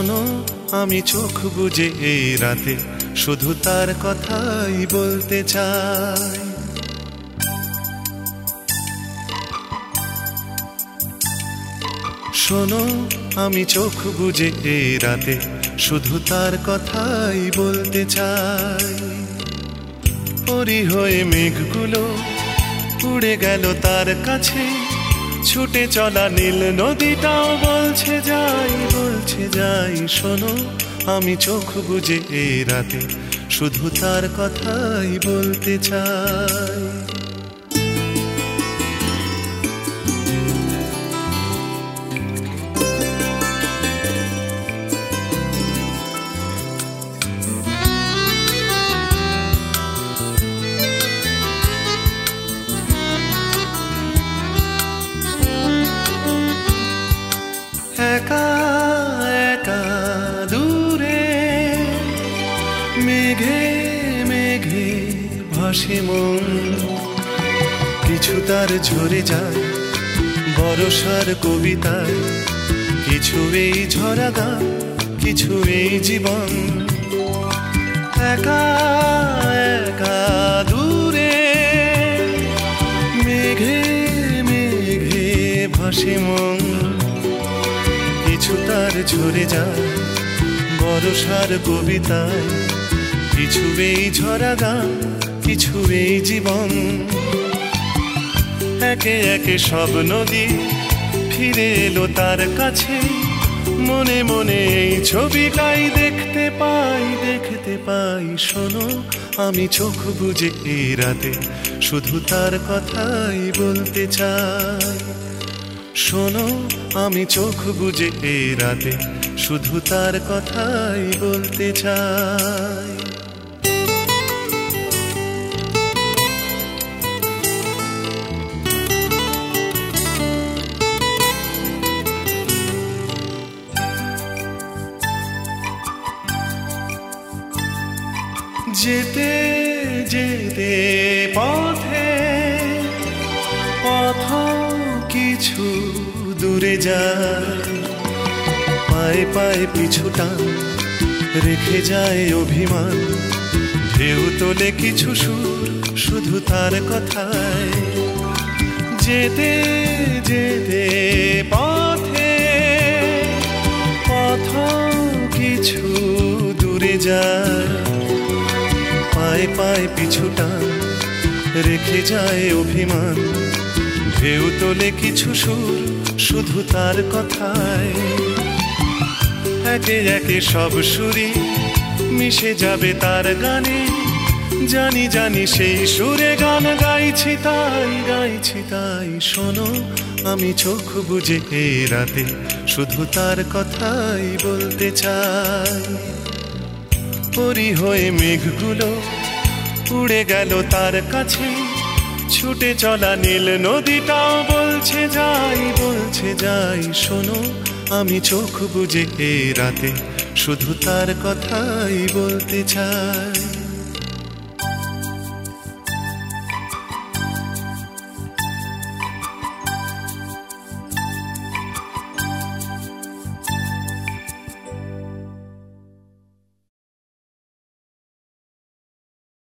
শোনো আমি চোখ বুজে এই রাতে শুধু তার কথাই বলতে চাই। শোনো আমি চোখ বুজে এই রাতে শুধু তার কথাই বলতে চাই। পরি হয়ে মেঘগুলো উড়ে গেল তার কাছে, ছুটে চলা নীল নদীটাও বলছে যাই, বলছে যাই। শোনো আমি চোখ বুজে এই রাতে শুধু তার কথাই বলতে চাই। একা একা দূরে মেঘে মেঘে ভাসে মন, কিছু তার ঝরে যায় বরষার কবিতায়, কিছু এই ঝরা গান, কিছু এই জীবন। একা একা দূরে মেঘে মেঘে ভাসে মন, কিছু তার ঝরে যায় বরষার কবিতায়, কিছু এই ঝরা গান, কিছু এই জীবন। একে একে সব নদী ফিরে এলো তার কাছে, মনে মনে এই ছবিটাই দেখতে পাই, দেখতে পাই। শোনো আমি চোখ বুজে এই রাতে শুধু তার কথাই বলতে চাই। শোনো আমি চোখ বুজে এই রাতে শুধু তার কথাই বলতে চাই। যেতে যেতে পথে পথ কিছু দূরে যায়, পায়ে পায়ে পিছুটা রেখে যায় অভিমান, ঢেউ তোলে কিছু সুর শুধু তার কথায়। যেতে যেতে পথে পথ কিছু দূরে যায়, পায়ে পায়ে পিছুটা রেখে যায় অভিমান, ঢেউ তোলে কিছু সুর শুধু তার কথায়। একে একে সব সুরই মিশে যাবে তার গানে, জানি জানি সেই সুরে গান গাইছি তাই, গাইছি তাই। শোনো আমি চোখ বুজে এই রাতে শুধু তার কথাই বলতে চাই। পরি হয়ে মেঘগুলো উড়ে গেল তার কাছে, ছুটে চলা নীল নদীটাও বলছে যাই, বলছে যাই। শোনো আমি চোখ বুজে এই রাতে শুধু তার কথাই বলতে চাই।